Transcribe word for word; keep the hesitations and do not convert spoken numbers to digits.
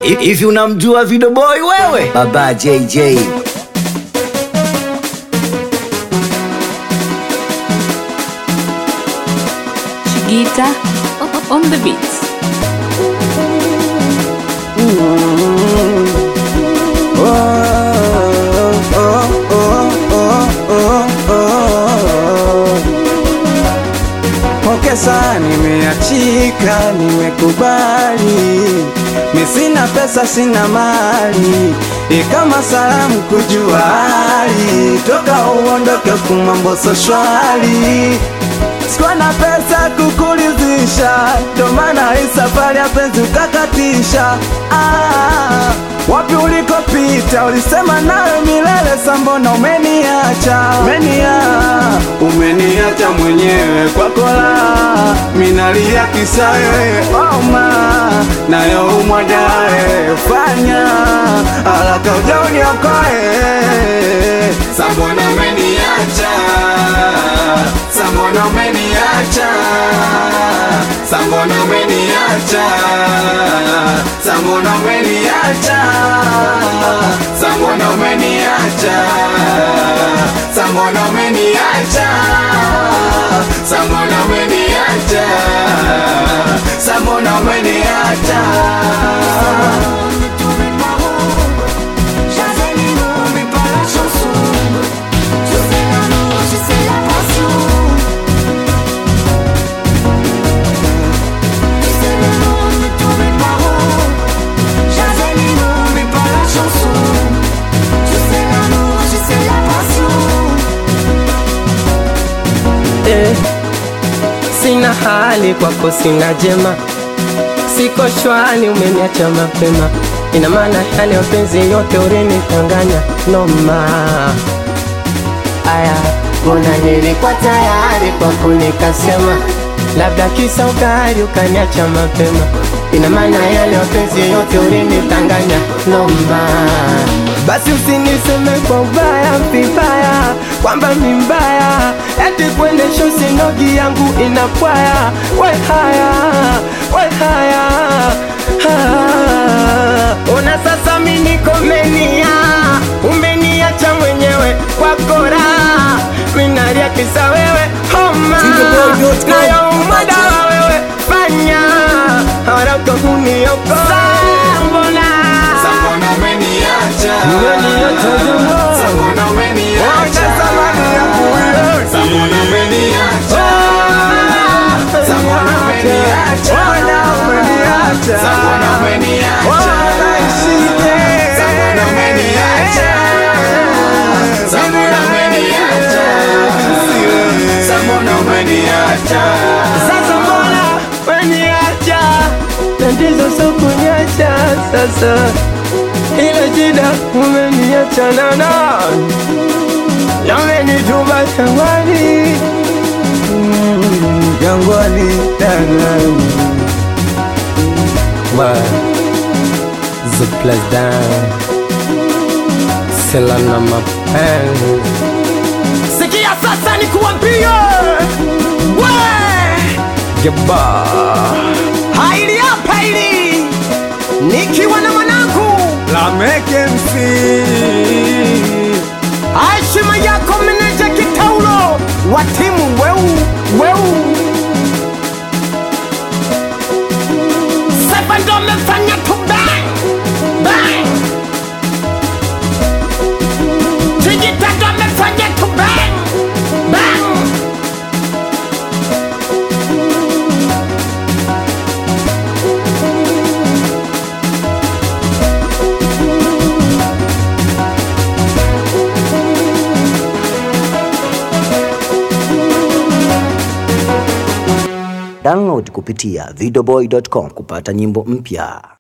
Hivi unamjua Video Boy wewe? Baba J J. Chigita on the beats. Pokesa nimeachika, nimekubali. Mi sina pesa, sina mali, ikama salamu kujua hali. Toka uondoke kumambo so shwari. Sikuwa na pesa kukulizisha, ndo maana hii safari ya penzi ukakatisha. Ah, wapi ulikopita, ulisema nawe milele, sambona umeniacha. Umenia, umeniacha mwenyewe kwa kola. Minalia kisa wewe, oma, nayo umwadae. Fanya, haraka uja uniokoe. Sambona umeniacha, sambona umeniacha, sambona umeniacha, sambona umeniacha, sambona umeniacha, sambona umeniacha, sambona umeniacha, sambona umeniacha. Sina hali kwako, sina jema, siko shwani, umeniacha mapema. Ina maana yale mapenzi yote ulinitanganya noma. Aya, mbona nilikuwa tayari kwako nikasema, labda kisa ukari ukaniacha mapema. Ina maana yale mapenzi yote ulinitanganya noma. Basi usiniseme kwa ubaya vibaya, kwamba mi mbaya, eti kwende show sinogi yangu inapwaya. We haya, we haya, ha. Ona sasa mi niko menia, umeniacha mwenyewe kwa kora. Minalia kisa wewe, homa, nayo umadawa wewe. Fanya, haraka uniokoe. Sambona, sambona umeniacha, umeniacha jumbo, sambona umeniacha, samani ya kuyo, sambona umeniacha, sambona umeniacha, wana umeniacha, sambona umeniacha, wana ishike, sambona umeniacha, sambona umeniacha, sambona umeniacha. sasa mbona umeniacha? Tatizo sio kuniacha sasa, ila jida umeniacha na nani, na umenituma jangwani, Jangwani tangani. wa the place down selana mapenzi. Sikia sasa nikuambie, we geba haili hapa hili, nikiwa na mwanangu Lamek M C, heshima yako meneja Kitaulo wa timu weu weu. Sasa ndo mefanya tu bang bang, Chigita ndo mefanya tu bang bang. Download kupitia videoboy dot com kupata nyimbo mpya.